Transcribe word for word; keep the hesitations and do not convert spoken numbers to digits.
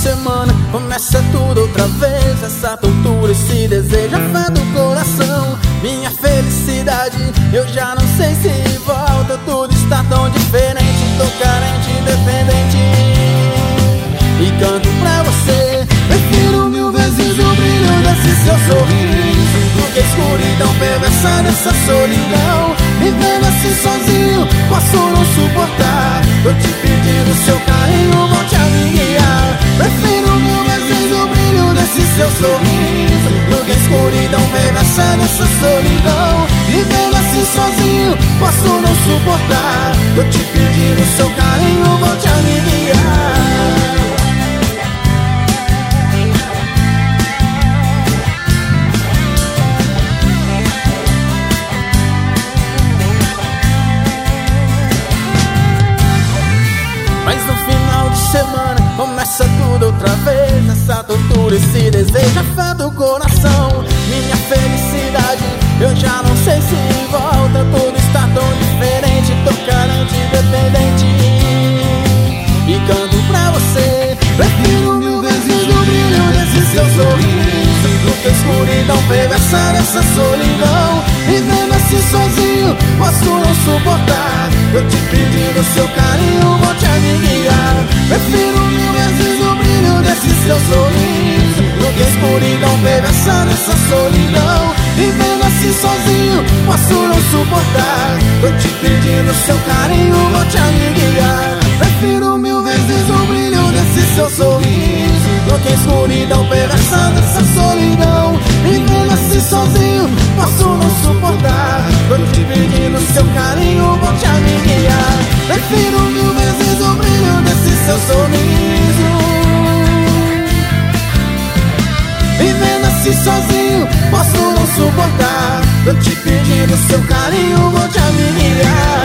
semana começa tudo outra vez. Essa tortura, esse desejo afeta o coração. Minha felicidade, eu já não sei se volta. Tudo está tão diferente, tô carente, independente. E canto pra você, prefiro mil vezes o brilho desse seu sorriso do que a escuridão perversa dessa solidão. Vivendo assim sozinho, posso não suportar. Tô te pedindo seu carinho, volte a me guiar. Prefiro mil vezes o brilho desse seu sorriso do que a escuridão perversa dessa solidão. Vivendo assim sozinho, posso não suportar. Tô te pedindo seu carinho, volte a me guiar. Mas no final de semana começa tudo outra vez. Essa tortura, esse desejo afeta o coração. Minha felicidade, eu já não sei se volta. Tudo está tão diferente, tô carente, independente. E canto pra você, prefiro mil vezes o brilho desse seu sorriso do que a escuridão perversa dessa solidão. Vivendo assim sozinho, posso não suportar. Eu te pedindo seu carinho, volte a me guiar. Prefiro mil vezes o brilho desse seu sorriso do que a escuridão perversa dessa solidão. Vivendo assim sozinho, posso não suportar. Tô te pedindo seu carinho, volte a me guiar. Prefiro mil vezes o brilho desse seu sorriso do que a escuridão perversa dessa solidão. Vivendo assim sozinho, posso não suportar. Tô te pedindo seu carinho, volte a me guiar. Prefiro mil vezes o brilho desse seu sorriso. Vivendo assim sozinho, posso não suportar. Tô te pedindo seu carinho, volte a me guiar.